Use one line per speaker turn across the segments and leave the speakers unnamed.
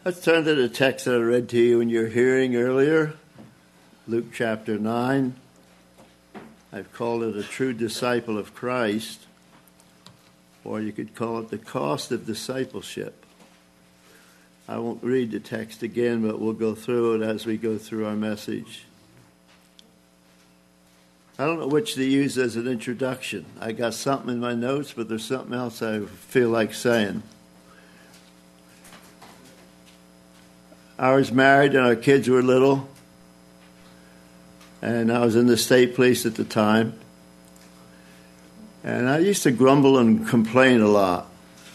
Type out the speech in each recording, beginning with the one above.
Let's turn to the text that I read to you in your hearing earlier, Luke chapter 9. I've called it a true disciple of Christ, or you could call it the cost of discipleship. I won't read the text again, but we'll go through it as we go through our message. I don't know which to use as an introduction. I got something in my notes, but there's something else I feel like saying. I was married and our kids were little, and I was in the state police at the time. And I used to grumble and complain a lot.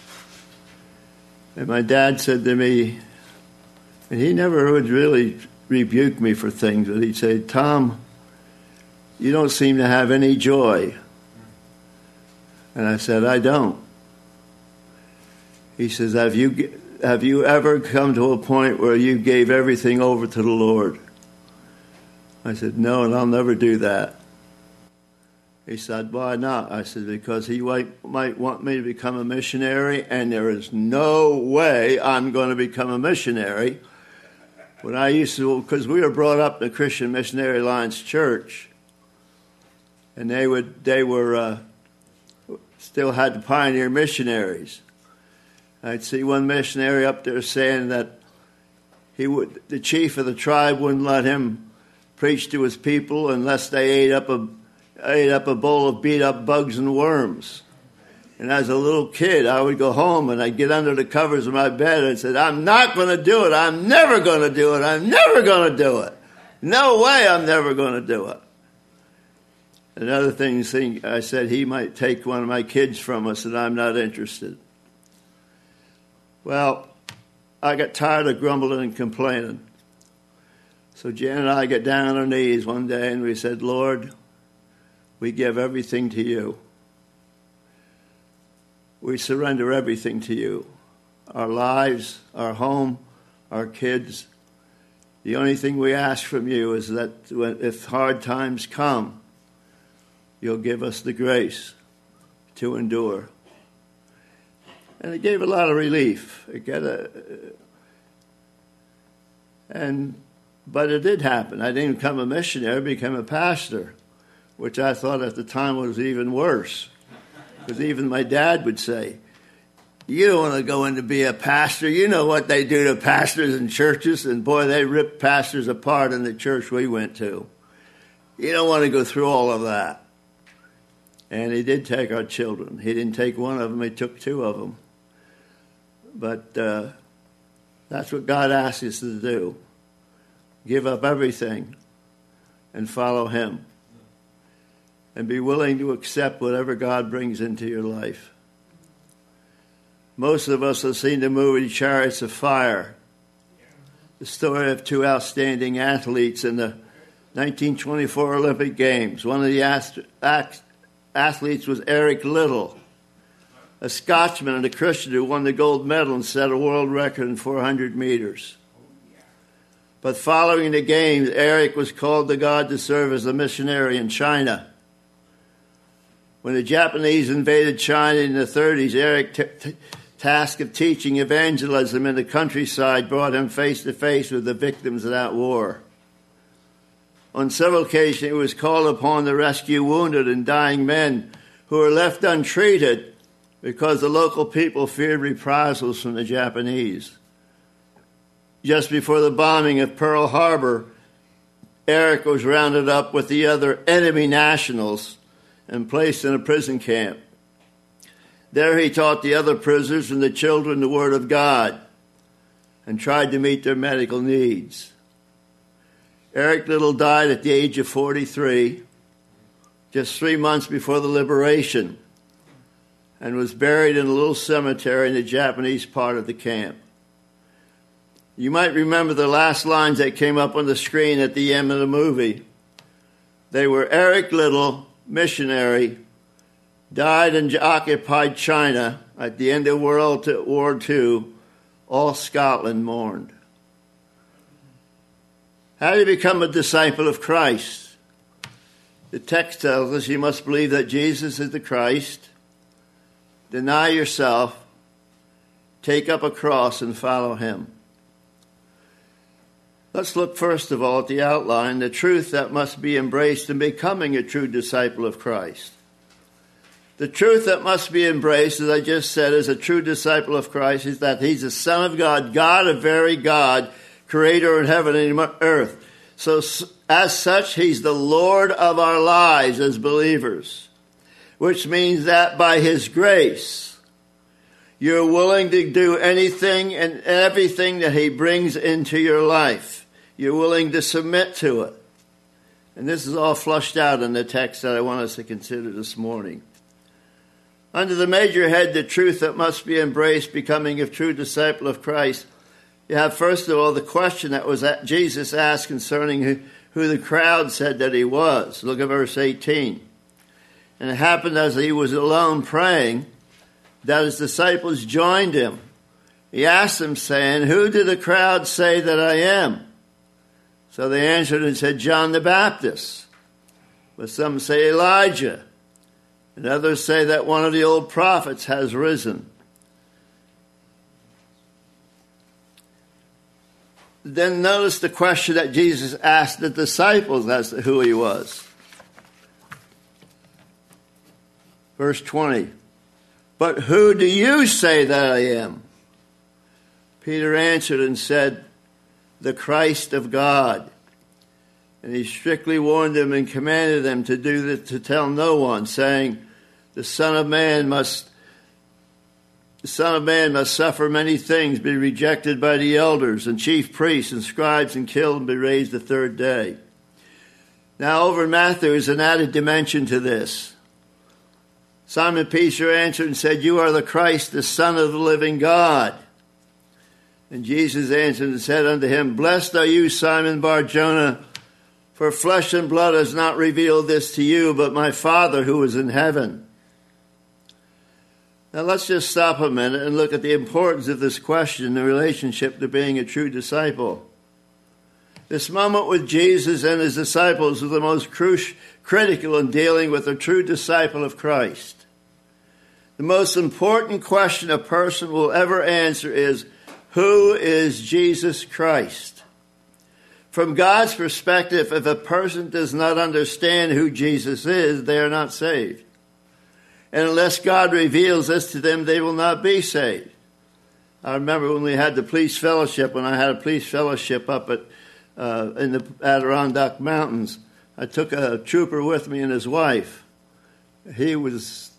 And my dad said to me, and he never would really rebuke me for things, but he'd say, "Tom, you don't seem to have any joy." And I said, "I don't." He says, Have you ever come to a point where you gave everything over to the Lord?" I said, "No, and I'll never do that." He said, "Why not?" I said, "Because he might want me to become a missionary, and there is no way I'm going to become a missionary." When I used to, because we were brought up in the Christian Missionary Alliance Church, and they were still had the pioneer missionaries. I'd see one missionary up there saying that the chief of the tribe wouldn't let him preach to his people unless they ate up a bowl of beat up bugs and worms. And as a little kid, I would go home and I'd get under the covers of my bed and said, "I'm not going to do it. I'm never going to do it. I'm never going to do it. No way I'm never going to do it." Another thing I said, he might take one of my kids from us and I'm not interested. Well, I got tired of grumbling and complaining. So Jan and I got down on our knees one day and we said, "Lord, we give everything to you. We surrender everything to you. Our lives, our home, our kids. The only thing we ask from you is that if hard times come, you'll give us the grace to endure." And it gave a lot of relief. But it did happen. I didn't become a missionary, I became a pastor, which I thought at the time was even worse. Because even my dad would say, "You don't want to go in to be a pastor. You know what they do to pastors in churches." And boy, they ripped pastors apart in the church we went to. "You don't want to go through all of that." And he did take our children. He didn't take one of them, he took two of them. But that's what God asks us to do. Give up everything and follow him. And be willing to accept whatever God brings into your life. Most of us have seen the movie Chariots of Fire. The story of two outstanding athletes in the 1924 Olympic Games. One of the athletes was Eric Liddell, a Scotsman and a Christian who won the gold medal and set a world record in 400 meters. But following the games, Eric was called to God to serve as a missionary in China. When the Japanese invaded China in the 30s, Eric's task of teaching evangelism in the countryside brought him face to face with the victims of that war. On several occasions, he was called upon to rescue wounded and dying men who were left untreated because the local people feared reprisals from the Japanese. Just before the bombing of Pearl Harbor, Eric was rounded up with the other enemy nationals and placed in a prison camp. There he taught the other prisoners and the children the Word of God and tried to meet their medical needs. Eric Liddell died at the age of 43, just 3 months before the liberation, and was buried in a little cemetery in the Japanese part of the camp. You might remember the last lines that came up on the screen at the end of the movie. They were, "Eric Liddell, missionary, died in occupied China at the end of World War II. All Scotland mourned." How do you become a disciple of Christ? The text tells us you must believe that Jesus is the Christ, deny yourself, take up a cross, and follow him. Let's look first of all at the outline, the truth that must be embraced in becoming a true disciple of Christ. The truth that must be embraced, as I just said, as a true disciple of Christ is that he's the Son of God, God of very God, creator of heaven and earth. So as such, he's the Lord of our lives as believers, which means that by his grace, you're willing to do anything and everything that he brings into your life. You're willing to submit to it. And this is all flushed out in the text that I want us to consider this morning. Under the major head, the truth that must be embraced, becoming a true disciple of Christ, you have, first of all, the question that was Jesus asked concerning who the crowd said that he was. Look at verse 18. And it happened as he was alone praying that his disciples joined him. He asked them, saying, "Who do the crowd say that I am?" So they answered and said, "John the Baptist." But some say Elijah. And others say that one of the old prophets has risen. Then notice the question that Jesus asked the disciples as to who he was. Verse 20. "But who do you say that I am?" Peter answered and said, "The Christ of God." And he strictly warned them and commanded them to tell no one, saying, The Son of Man must suffer many things, be rejected by the elders and chief priests and scribes, and killed and be raised the third day. Now over in Matthew is an added dimension to this. Simon Peter answered and said, "You are the Christ, the Son of the living God." And Jesus answered and said unto him, "Blessed are you, Simon Bar-Jonah, for flesh and blood has not revealed this to you, but my Father who is in heaven." Now let's just stop a minute and look at the importance of this question in relationship to being a true disciple. This moment with Jesus and his disciples was the most critical in dealing with a true disciple of Christ. The most important question a person will ever answer is, who is Jesus Christ? From God's perspective, if a person does not understand who Jesus is, they are not saved. And unless God reveals this to them, they will not be saved. I remember when we had the police fellowship, when I had a police fellowship up in the Adirondack Mountains, I took a trooper with me and his wife. He was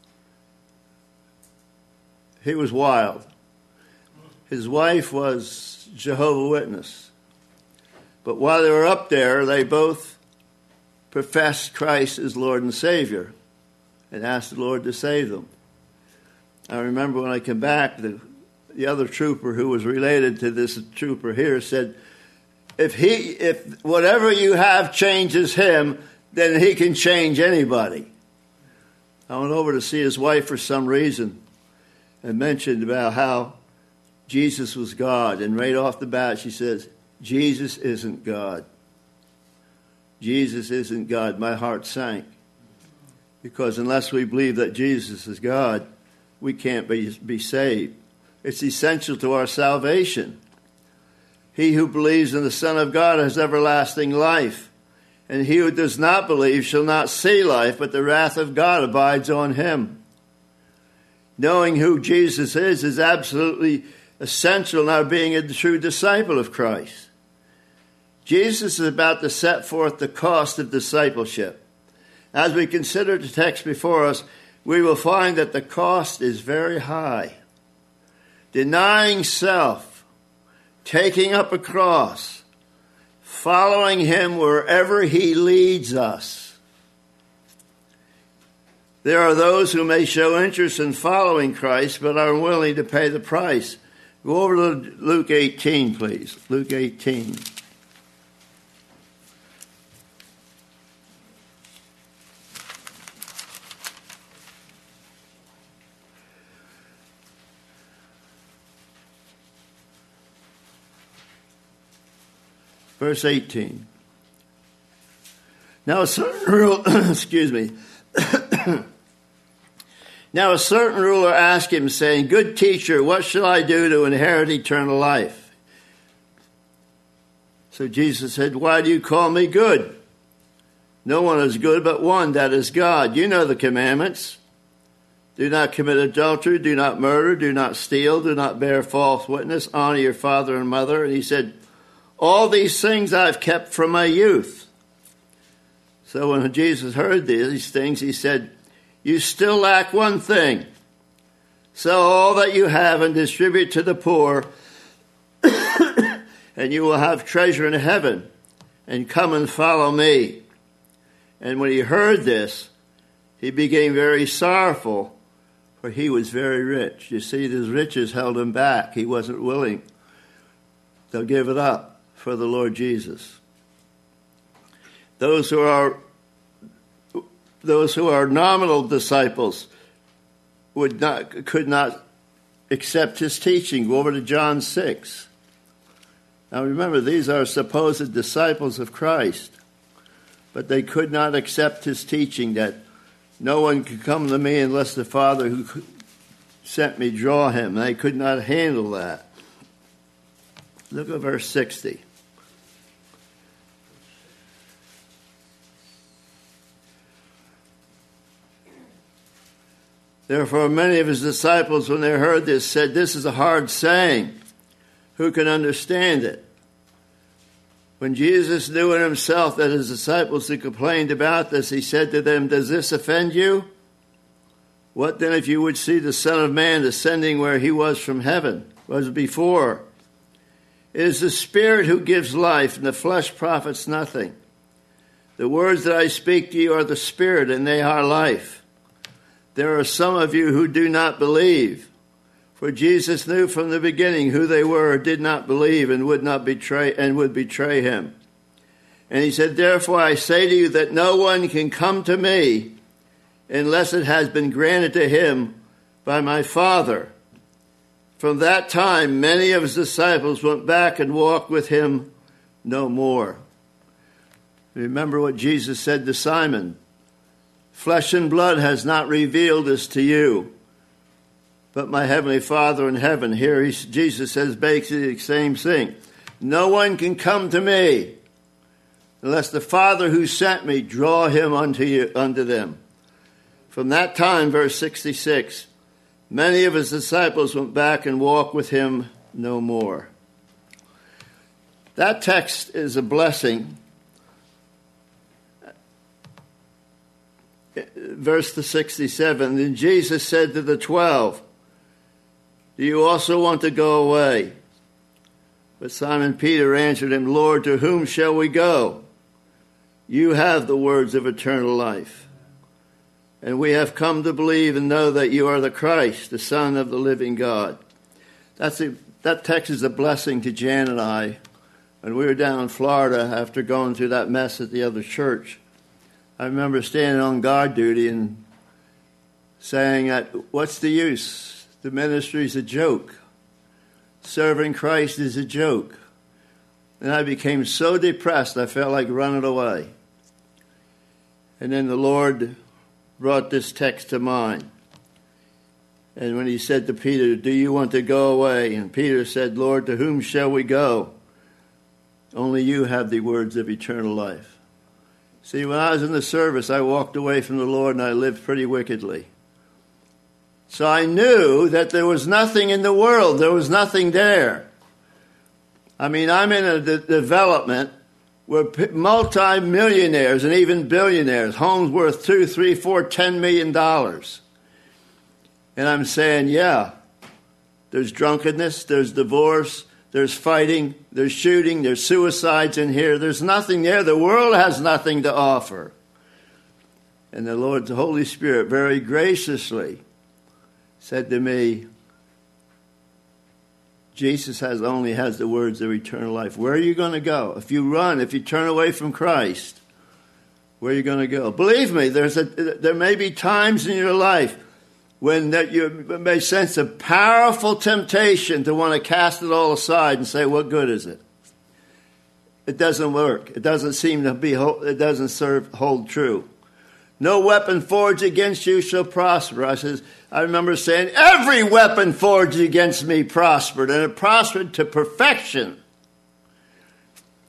wild. His wife was Jehovah's Witness. But while they were up there, they both professed Christ as Lord and Savior and asked the Lord to save them. I remember when I came back, the other trooper who was related to this trooper here said, if whatever you have changes him, then he can change anybody. I went over to see his wife for some reason and mentioned about how Jesus was God. And right off the bat, she says, "Jesus isn't God. Jesus isn't God." My heart sank. Because unless we believe that Jesus is God, we can't be saved. It's essential to our salvation. He who believes in the Son of God has everlasting life. And he who does not believe shall not see life, but the wrath of God abides on him. Knowing who Jesus is absolutely essential in our being a true disciple of Christ. Jesus is about to set forth the cost of discipleship. As we consider the text before us, we will find that the cost is very high. Denying self, taking up a cross, following him wherever he leads us. There are those who may show interest in following Christ, but are unwilling to pay the price. Go over to Luke 18, please. Luke 18. Verse 18. Now a certain Now a certain ruler asked him, saying, "Good teacher, what shall I do to inherit eternal life?" So Jesus said, why do you call me good? No one is good but one, that is God. You know the commandments. Do not commit adultery, do not murder, do not steal, do not bear false witness, honor your father and mother. And he said, all these things I've kept from my youth. So when Jesus heard these things, he said, you still lack one thing. Sell all that you have and distribute to the poor, and you will have treasure in heaven. And come and follow me. And when he heard this, he became very sorrowful, for he was very rich. You see, his riches held him back. He wasn't willing to give it up for the Lord Jesus. Those who are nominal disciples could not accept his teaching. Go over to John 6. Now remember, these are supposed disciples of Christ, but they could not accept his teaching that no one can come to me unless the Father who sent me draw him. They could not handle that. Look at verse 60. Therefore, many of his disciples, when they heard this, said, this is a hard saying. Who can understand it? When Jesus knew in himself that his disciples had complained about this, he said to them, does this offend you? What then if you would see the Son of Man descending where he was from heaven, was before? It is the Spirit who gives life, and the flesh profits nothing. The words that I speak to you are the Spirit, and they are life. There are some of you who do not believe. For Jesus knew from the beginning who they were who did not believe and would betray him. And he said, therefore I say to you that no one can come to me unless it has been granted to him by my Father. From that time, many of his disciples went back and walked with him no more. Remember what Jesus said to Simon. Flesh and blood has not revealed this to you, but my heavenly Father in heaven. Here Jesus says basically the same thing. No one can come to me unless the Father who sent me draw him unto them. From that time, verse 66, many of his disciples went back and walked with him no more. That text is a blessing. Verse 67, then Jesus said to the 12, do you also want to go away? But Simon Peter answered him, Lord, to whom shall we go? You have the words of eternal life. And we have come to believe and know that you are the Christ, the Son of the living God. That text is a blessing to Jan and I. When we were down in Florida after going through that mess at the other church, I remember standing on guard duty and saying that, what's the use? The ministry is a joke. Serving Christ is a joke. And I became so depressed, I felt like running away. And then the Lord brought this text to mind. And when he said to Peter, do you want to go away? And Peter said, Lord, to whom shall we go? Only you have the words of eternal life. See, when I was in the service, I walked away from the Lord and I lived pretty wickedly. So I knew that there was nothing in the world. There was nothing there. I mean, I'm in a development where multi-millionaires and even billionaires, homes worth $2, $3, $4, $10 million. And I'm saying, yeah, there's drunkenness, there's divorce, there's fighting, there's shooting, there's suicides in here. There's nothing there. The world has nothing to offer. And the Lord, the Holy Spirit, very graciously said to me, Jesus only has the words of eternal life. Where are you going to go? If you run, if you turn away from Christ, where are you going to go? Believe me, there may be times in your life when you may sense a powerful temptation to want to cast it all aside and say, what good is it? It doesn't work. It doesn't seem to be, it doesn't hold true. No weapon forged against you shall prosper. I remember saying, every weapon forged against me prospered, and it prospered to perfection.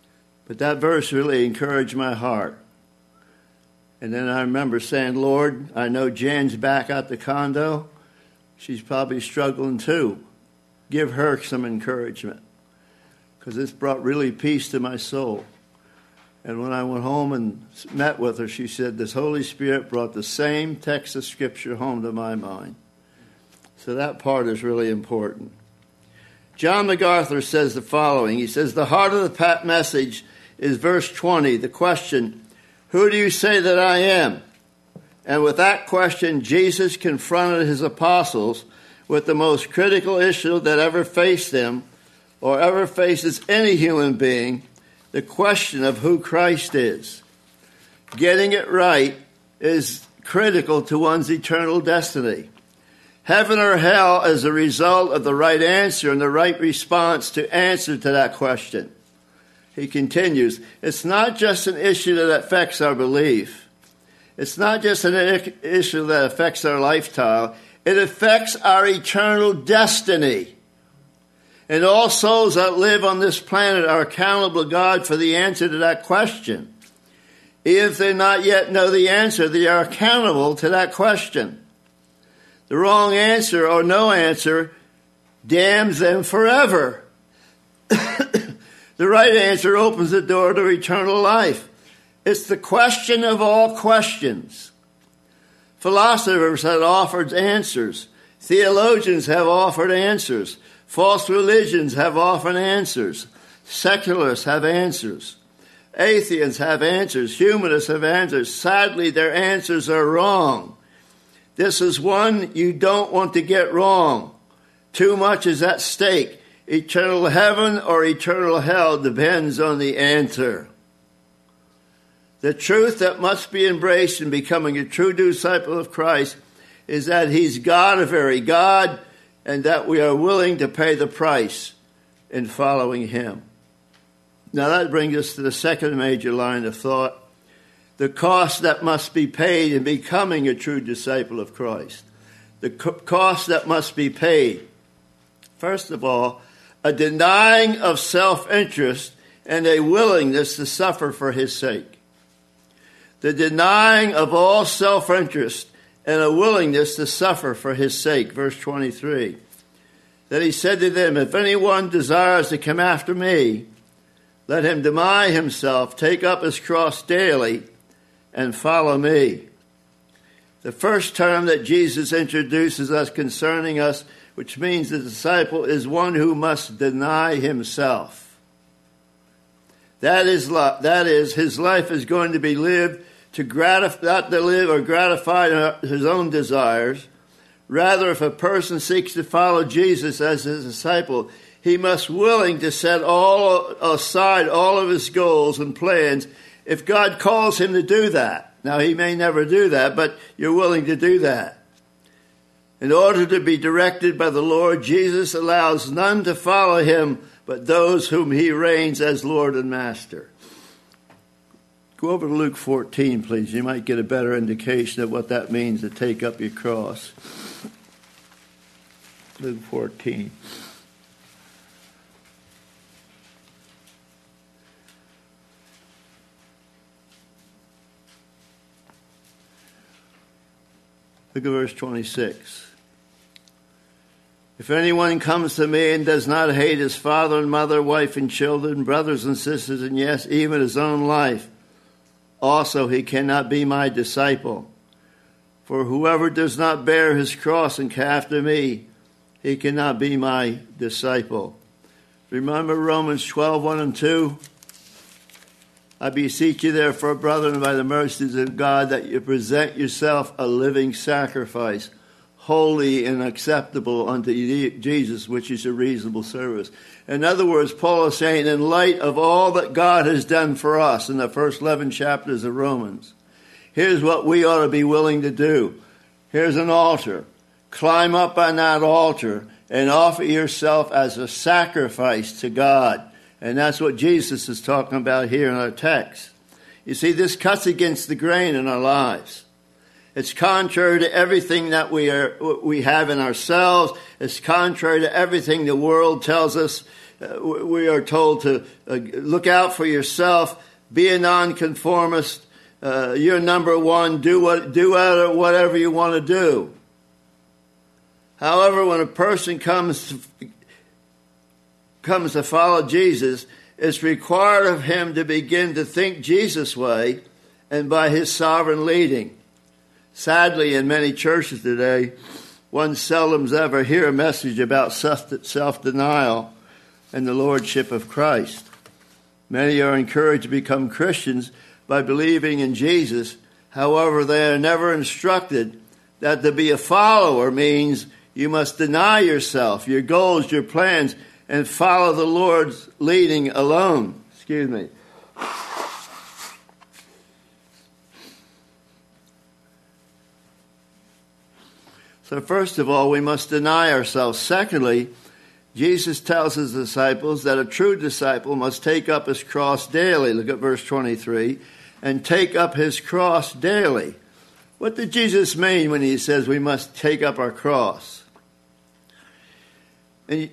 But that verse really encouraged my heart. And then I remember saying, Lord, I know Jan's back at the condo. She's probably struggling too. Give her some encouragement, because it's brought really peace to my soul. And when I went home and met with her, she said, this Holy Spirit brought the same text of Scripture home to my mind. So that part is really important. John MacArthur says the following. He says, the heart of the message is verse 20, the question, who do you say that I am? And with that question, Jesus confronted his apostles with the most critical issue that ever faced them, or ever faces any human being, the question of who Christ is. Getting it right is critical to one's eternal destiny. Heaven or hell is a result of the right answer and the right response to answer to that question. He continues, it's not just an issue that affects our belief. It's not just an issue that affects our lifestyle. It affects our eternal destiny. And all souls that live on this planet are accountable to God for the answer to that question. If they not yet know the answer, they are accountable to that question. The wrong answer or no answer damns them forever. The right answer opens the door to eternal life. It's the question of all questions. Philosophers have offered answers. Theologians have offered answers. False religions have often answers. Secularists have answers. Atheists have answers. Humanists have answers. Sadly, their answers are wrong. This is one you don't want to get wrong. Too much is at stake. Eternal heaven or eternal hell depends on the answer. The truth that must be embraced in becoming a true disciple of Christ is that he's God, a very God, and that we are willing to pay the price in following him. Now that brings us to the second major line of thought, the cost that must be paid in becoming a true disciple of Christ. The cost that must be paid. First of all, a denying of self-interest and a willingness to suffer for his sake. The denying of all self-interest and a willingness to suffer for his sake. Verse 23. That he said to them, if anyone desires to come after me, let him deny himself, take up his cross daily, and follow me. The first term that Jesus introduces us concerning us, which means the disciple, is one who must deny himself. That is, his life is going to be lived not to live or gratify his own desires. Rather, if a person seeks to follow Jesus as his disciple, he must be willing to set aside all of his goals and plans if God calls him to do that. Now, he may never do that, but you're willing to do that. In order to be directed by the Lord, Jesus allows none to follow him but those whom he reigns as Lord and Master. Go over to Luke 14, please. You might get a better indication of what that means to take up your cross. Luke 14. Look at verse 26. If anyone comes to me and does not hate his father and mother, wife and children, brothers and sisters, and yes, even his own life, also he cannot be my disciple. For whoever does not bear his cross and come after me, he cannot be my disciple. Remember Romans 12, 1 and 2? I beseech you therefore, brethren, by the mercies of God, that you present yourself a living sacrifice, holy and acceptable unto Jesus, which is a reasonable service. In other words, Paul is saying, in light of all that God has done for us in the first 11 chapters of Romans, here's what we ought to be willing to do. Here's an altar. Climb up on that altar and offer yourself as a sacrifice to God. And that's what Jesus is talking about here in our text. You see, this cuts against the grain in our lives. It's contrary to everything that we have in ourselves. It's contrary to everything the world tells us we are told to look out for yourself, be a nonconformist. You're number one. Do whatever you want to do. However, when a person comes to follow Jesus, it's required of him to begin to think Jesus' way and by his sovereign leading. Sadly, in many churches today, one seldom ever hear a message about self-denial and the lordship of Christ. Many are encouraged to become Christians by believing in Jesus. However, they are never instructed that to be a follower means you must deny yourself, your goals, your plans, and follow the Lord's leading alone. Excuse me. So first of all, we must deny ourselves. Secondly, Jesus tells his disciples that a true disciple must take up his cross daily. Look at verse 23. And take up his cross daily. What did Jesus mean when he says we must take up our cross? And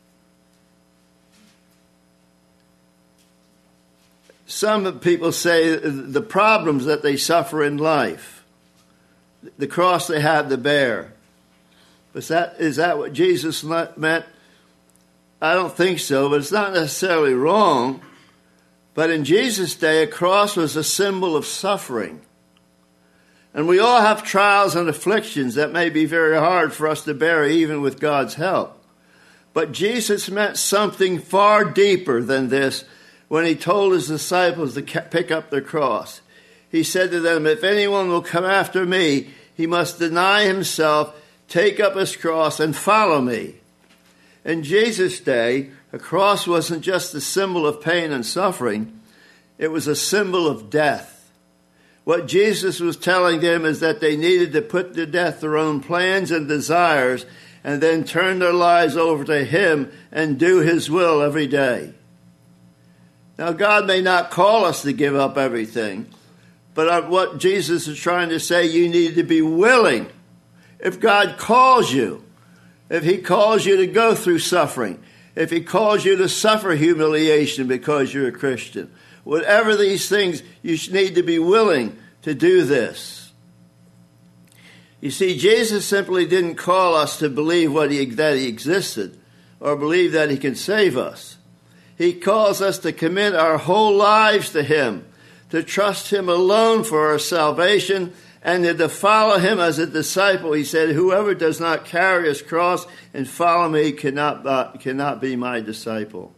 some people say the problems that they suffer in life, the cross they have to bear. Is that what Jesus meant? I don't think so, but it's not necessarily wrong. But in Jesus' day, a cross was a symbol of suffering. And we all have trials and afflictions that may be very hard for us to bear, even with God's help. But Jesus meant something far deeper than this when he told his disciples to pick up their cross. He said to them, if anyone will come after me, he must deny himself, take up his cross, and follow me. In Jesus' day, a cross wasn't just a symbol of pain and suffering. It was a symbol of death. What Jesus was telling them is that they needed to put to death their own plans and desires and then turn their lives over to him and do his will every day. Now, God may not call us to give up everything, but what Jesus is trying to say, you need to be willing. If God calls you, if he calls you to go through suffering, if he calls you to suffer humiliation because you're a Christian, whatever these things, you need to be willing to do this. You see, Jesus simply didn't call us to believe that he existed or believe that he can save us. He calls us to commit our whole lives to him, to trust him alone for our salvation, and to follow him as a disciple. He said, whoever does not carry his cross and follow me cannot be my disciple.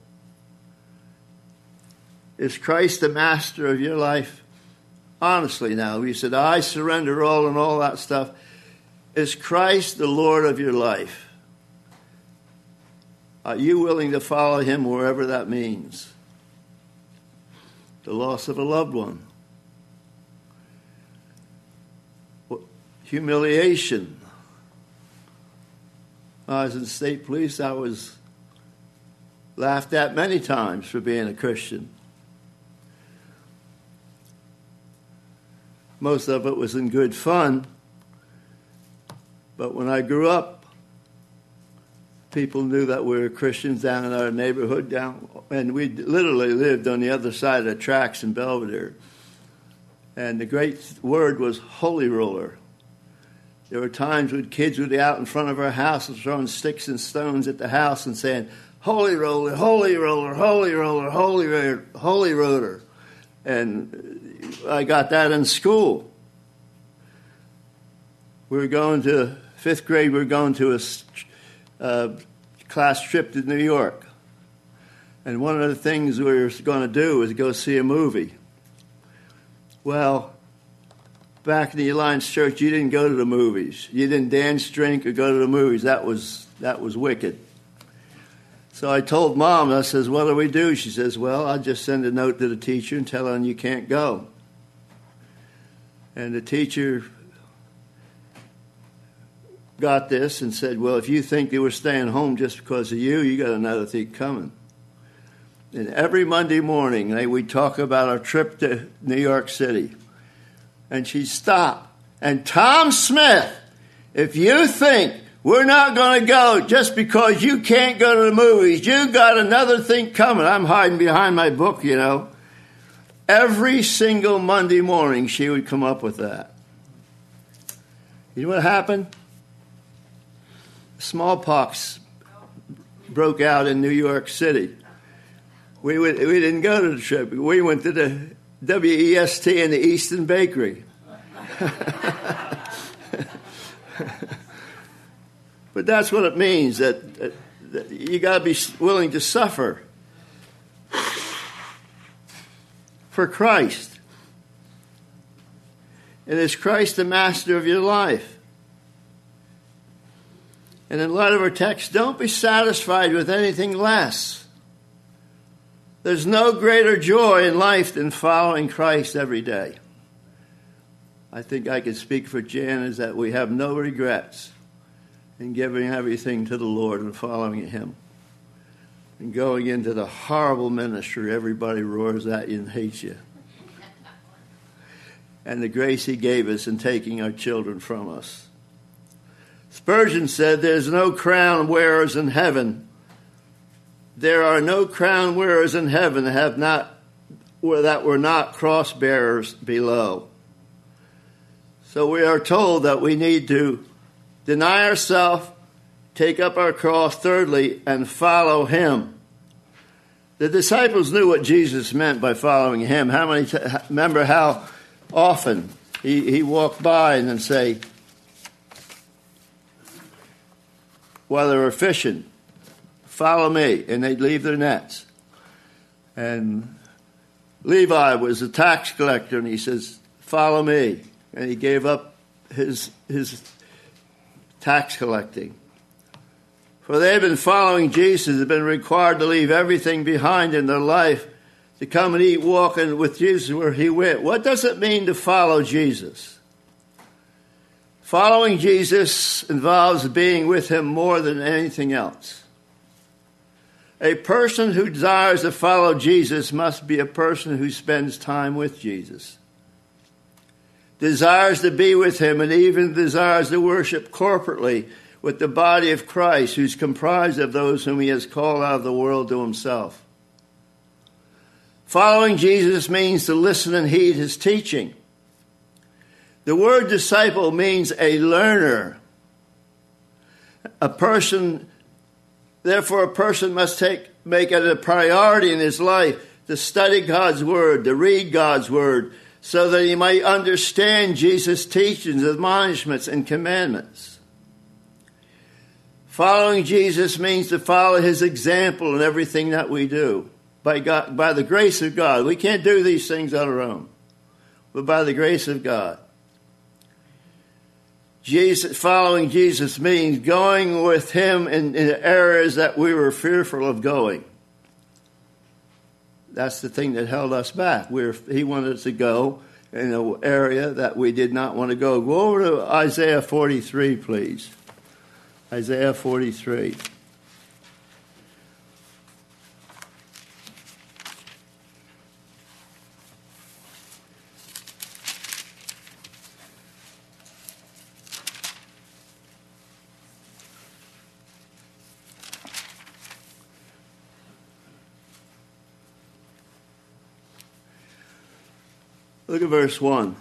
Is Christ the master of your life? Honestly now, he said, I surrender all and all that stuff. Is Christ the Lord of your life? Are you willing to follow him wherever that means? The loss of a loved one. Humiliation. When I was in the state police, I was laughed at many times for being a Christian. Most of it was in good fun. But when I grew up, people knew that we were Christians down in our neighborhood, and we literally lived on the other side of the tracks in Belvedere. And the great word was holy roller. There were times when kids would be out in front of our house and throwing sticks and stones at the house and saying, holy roller, holy roller, holy roller, holy roller, holy roller. And I got that in school. We were going to, 5th grade, we were going to a class trip to New York. And one of the things we were going to do was go see a movie. Well, back in the Alliance Church, you didn't go to the movies. You didn't dance, drink, or go to the movies. That was wicked. So I told Mom, I says, what do we do? She says, well, I'll just send a note to the teacher and tell him you can't go. And the teacher got this and said, well, if you think they were staying home just because of you, you got another thing coming. And every Monday morning, we'd talk about our trip to New York City. And she'd stop. And Tom Smith, if you think We're not going to go just because you can't go to the movies. You got another thing coming. I'm hiding behind my book, you know. Every single Monday morning, she would come up with that. You know what happened? Smallpox broke out in New York City. We didn't go to the trip. We went to the WEST in the Easton Bakery. But that's what it means, that you got to be willing to suffer for Christ. And is Christ the master of your life? And in light of our text, don't be satisfied with anything less. There's no greater joy in life than following Christ every day. I think I can speak for Jan, is that we have no regrets in giving everything to the Lord and following Him. And going into the horrible ministry, everybody roars at you and hates you. And the grace He gave us in taking our children from us. Spurgeon said, there's no crown wearers in heaven. There are no crown wearers in heaven that were not cross bearers below. So we are told that we need to deny ourselves, take up our cross, thirdly, and follow Him. The disciples knew what Jesus meant by following Him. Remember how often he walked by and then say, while they were fishing, follow me, and they'd leave their nets. And Levi was a tax collector, and he says, follow me. And he gave up his tax collecting. For they had been following Jesus, had been required to leave everything behind in their life to come and eat, walking with Jesus where He went. What does it mean to follow Jesus? Following Jesus involves being with Him more than anything else. A person who desires to follow Jesus must be a person who spends time with Jesus, desires to be with Him, and even desires to worship corporately with the body of Christ, who's comprised of those whom He has called out of the world to Himself. Following Jesus means to listen and heed His teaching. The word disciple means a learner. Therefore, a person must make it a priority in his life to study God's Word, to read God's Word, so that he might understand Jesus' teachings, admonishments, and commandments. Following Jesus means to follow His example in everything that we do. By the grace of God. We can't do these things on our own, but by the grace of God. Following Jesus means going with Him in areas that we were fearful of going. That's the thing that held us back. He wanted us to go in an area that we did not want to go. Go over to Isaiah 43, please. Isaiah 43. Look at verse 1.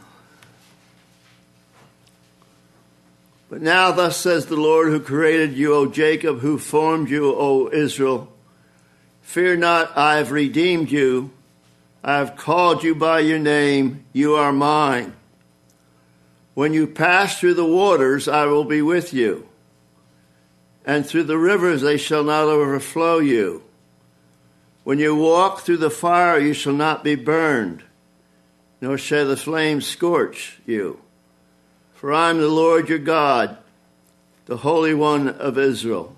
But now thus says the Lord who created you, O Jacob, who formed you, O Israel. Fear not, I have redeemed you. I have called you by your name. You are mine. When you pass through the waters, I will be with you. And through the rivers, they shall not overflow you. When you walk through the fire, you shall not be burned, nor shall the flames scorch you. For I am the Lord your God, the Holy One of Israel.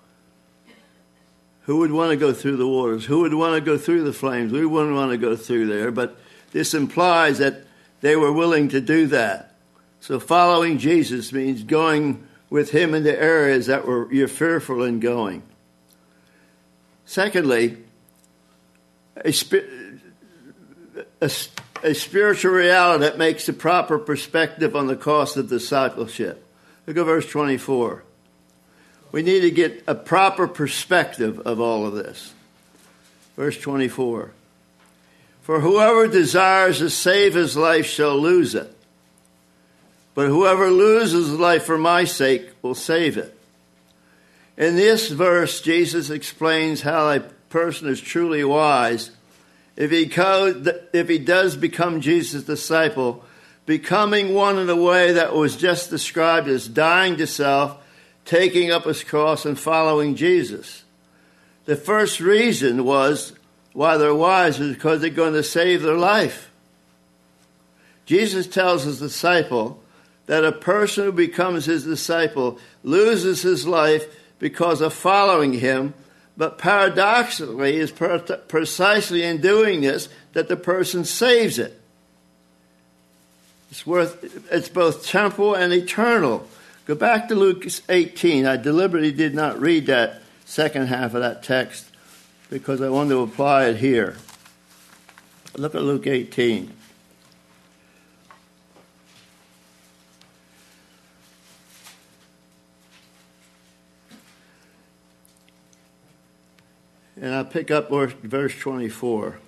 Who would want to go through the waters? Who would want to go through the flames? We wouldn't want to go through there, but this implies that they were willing to do that. So following Jesus means going with Him into areas that you're fearful in going. Secondly, a spiritual reality that makes the proper perspective on the cost of discipleship. Look at verse 24. We need to get a proper perspective of all of this. Verse 24. For whoever desires to save his life shall lose it. But whoever loses his life for my sake will save it. In this verse, Jesus explains how a person is truly wise if he does become Jesus' disciple, becoming one in a way that was just described as dying to self, taking up his cross, and following Jesus. The first reason was why they're wise is because they're going to save their life. Jesus tells his disciple that a person who becomes his disciple loses his life because of following him, but paradoxically is precisely in doing this that the person saves it. It's both temporal and eternal. Go back to Luke 18. I deliberately did not read that second half of that text because I wanted to apply it here. Look at Luke 18. And I'll pick up verse 24.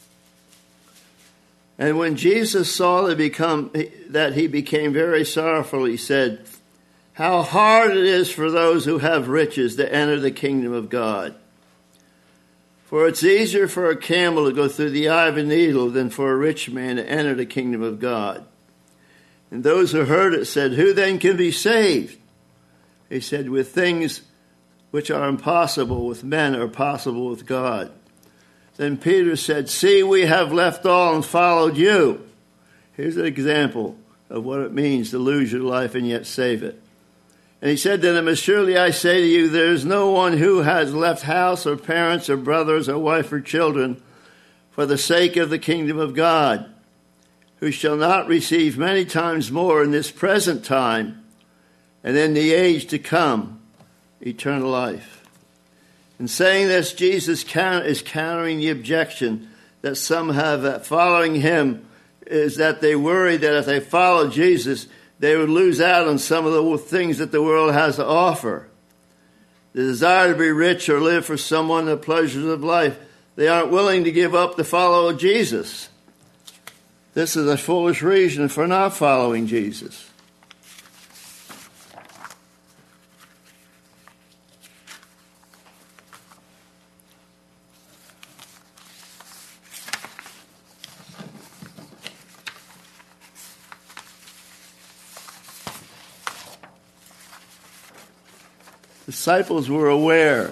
And when Jesus saw that he became very sorrowful, he said, how hard it is for those who have riches to enter the kingdom of God. For it's easier for a camel to go through the eye of a needle than for a rich man to enter the kingdom of God. And those who heard it said, who then can be saved? He said, with things which are impossible with men are possible with God. Then Peter said, see, we have left all and followed you. Here's an example of what it means to lose your life and yet save it. And he said to them, surely I say to you, there is no one who has left house or parents or brothers or wife or children for the sake of the kingdom of God, who shall not receive many times more in this present time and in the age to come eternal life. In saying this, Jesus is countering the objection that some have that following him is that they worry that if they follow Jesus, they would lose out on some of the things that the world has to offer. The desire to be rich or live for someone the pleasures of life, they aren't willing to give up to follow Jesus. This is a foolish reason for not following Jesus. Disciples were aware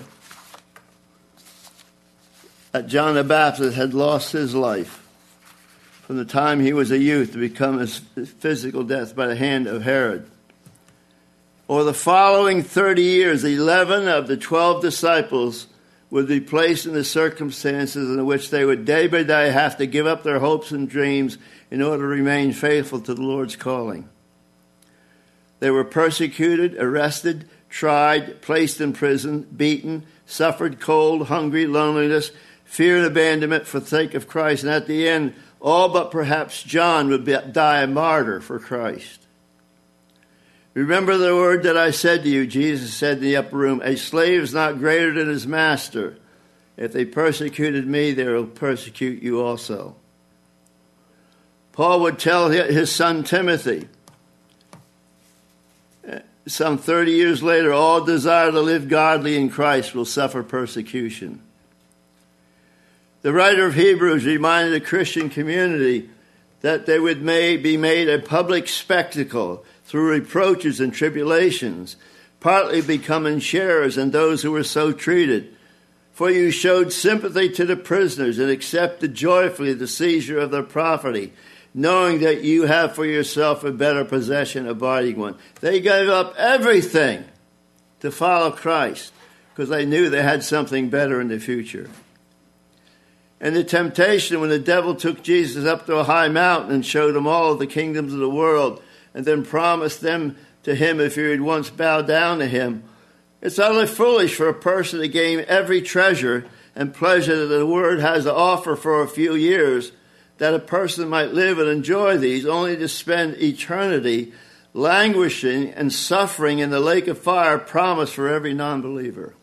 that John the Baptist had lost his life from the time he was a youth to become his physical death by the hand of Herod. Over the following 30 years, 11 of the 12 disciples would be placed in the circumstances in which they would day by day have to give up their hopes and dreams in order to remain faithful to the Lord's calling. They were persecuted, arrested, tried, placed in prison, beaten, suffered cold, hungry, loneliness, fear and abandonment for the sake of Christ. And at the end, all but perhaps John would die a martyr for Christ. Remember the word that I said to you, Jesus said in the upper room, a slave is not greater than his master. If they persecuted me, they will persecute you also. Paul would tell his son Timothy, some 30 years later, all desire to live godly in Christ will suffer persecution. The writer of Hebrews reminded the Christian community that they would be made a public spectacle through reproaches and tribulations, partly becoming sharers in those who were so treated. For you showed sympathy to the prisoners and accepted joyfully the seizure of their property, knowing that you have for yourself a better possession, abiding one. They gave up everything to follow Christ because they knew they had something better in the future. And the temptation when the devil took Jesus up to a high mountain and showed him all of the kingdoms of the world and then promised them to him if he would once bow down to him, it's utterly foolish for a person to gain every treasure and pleasure that the world has to offer for a few years, that a person might live and enjoy these only to spend eternity languishing and suffering in the lake of fire promised for every non-believer.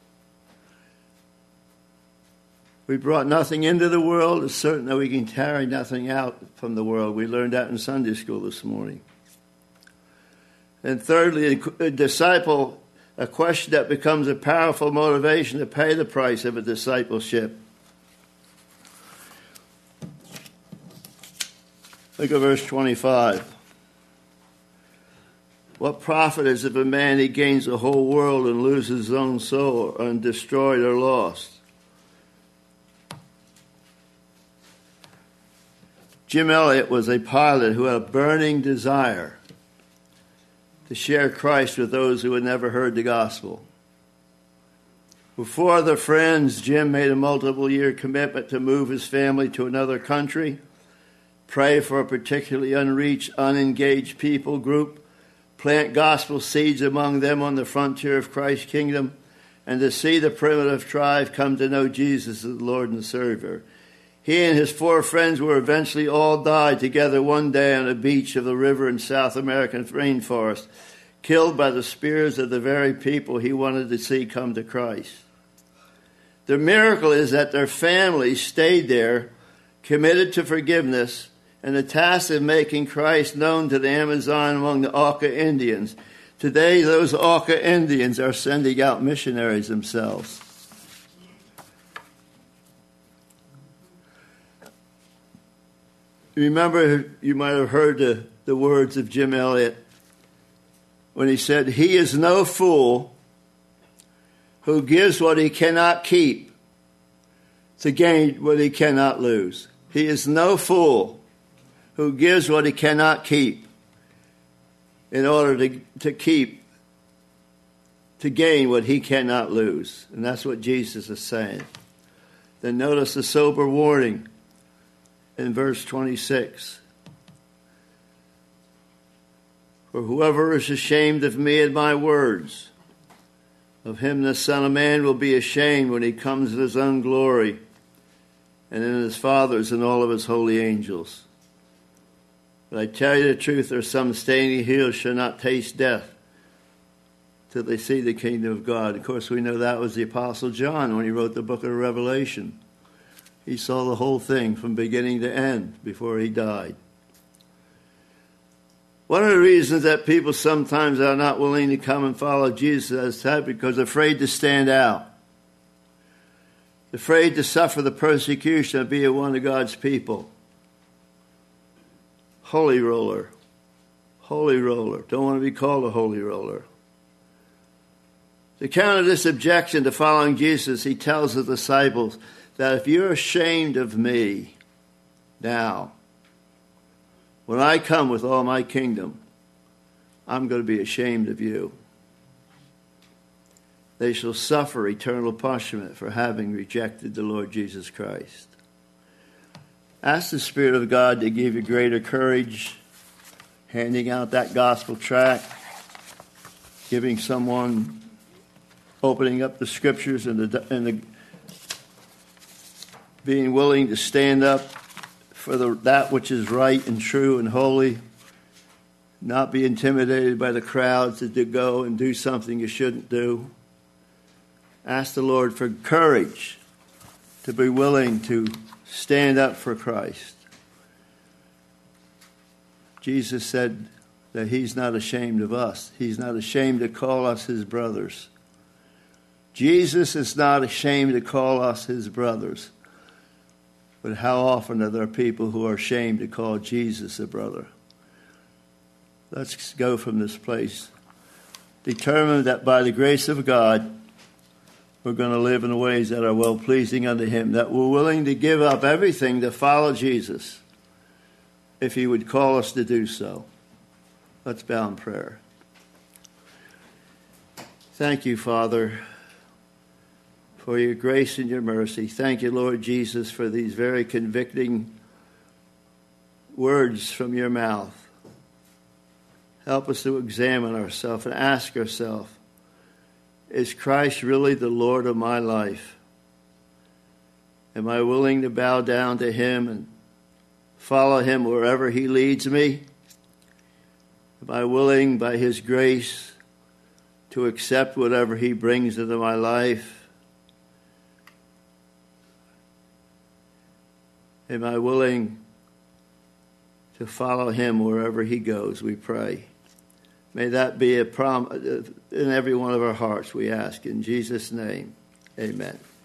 We brought nothing into the world. It's certain that we can carry nothing out from the world. We learned that in Sunday school this morning. And thirdly, a disciple, a question that becomes a powerful motivation to pay the price of a discipleship. Look at verse 25. What profit is if a man he gains the whole world and loses his own soul, or destroyed or lost? Jim Elliot was a pilot who had a burning desire to share Christ with those who had never heard the gospel. With 4 other friends, Jim made a multiple-year commitment to move his family to another country, pray for a particularly unreached, unengaged people group, plant gospel seeds among them on the frontier of Christ's kingdom, and to see the primitive tribe come to know Jesus as the Lord and Savior. He and his 4 friends were eventually all died together one day on a beach of the river in South American rainforest, killed by the spears of the very people he wanted to see come to Christ. The miracle is that their families stayed there, committed to forgiveness, and the task of making Christ known to the Amazon among the Auca Indians. Today, those Auca Indians are sending out missionaries themselves. Remember, you might have heard the words of Jim Elliot when he said, "He is no fool who gives what he cannot keep to gain what he cannot lose." He is no fool who gives what he cannot keep in order to gain what he cannot lose. And that's what Jesus is saying. Then notice the sober warning in verse 26. "For whoever is ashamed of me and my words, of him the Son of Man will be ashamed when he comes in his own glory, and in his Father's and all of his holy angels. But I tell you the truth, there are some standing here who shall not taste death till they see the kingdom of God." Of course, we know that was the Apostle John when he wrote the book of Revelation. He saw the whole thing from beginning to end before he died. One of the reasons that people sometimes are not willing to come and follow Jesus is that because they're afraid to stand out. Afraid to suffer the persecution of being one of God's people. Holy roller. Holy roller. Don't want to be called a holy roller. To counter this objection to following Jesus, he tells the disciples that if you're ashamed of me now, when I come with all my kingdom, I'm going to be ashamed of you. They shall suffer eternal punishment for having rejected the Lord Jesus Christ. Ask the Spirit of God to give you greater courage, handing out that gospel tract, giving someone, opening up the scriptures and being willing to stand up for that which is right and true and holy, not be intimidated by the crowds to go and do something you shouldn't do. Ask the Lord for courage to be willing to stand up for Christ. Jesus said that he's not ashamed of us. He's not ashamed to call us his brothers. Jesus is not ashamed to call us his brothers. But how often are there people who are ashamed to call Jesus a brother? Let's go from this place, determined that by the grace of God, we're going to live in ways that are well-pleasing unto him, that we're willing to give up everything to follow Jesus if he would call us to do so. Let's bow in prayer. Thank you, Father, for your grace and your mercy. Thank you, Lord Jesus, for these very convicting words from your mouth. Help us to examine ourselves and ask ourselves, is Christ really the Lord of my life? Am I willing to bow down to him and follow him wherever he leads me? Am I willing, by his grace, to accept whatever he brings into my life? Am I willing to follow him wherever he goes, we pray. May that be a promise in every one of our hearts, we ask. In Jesus' name, amen.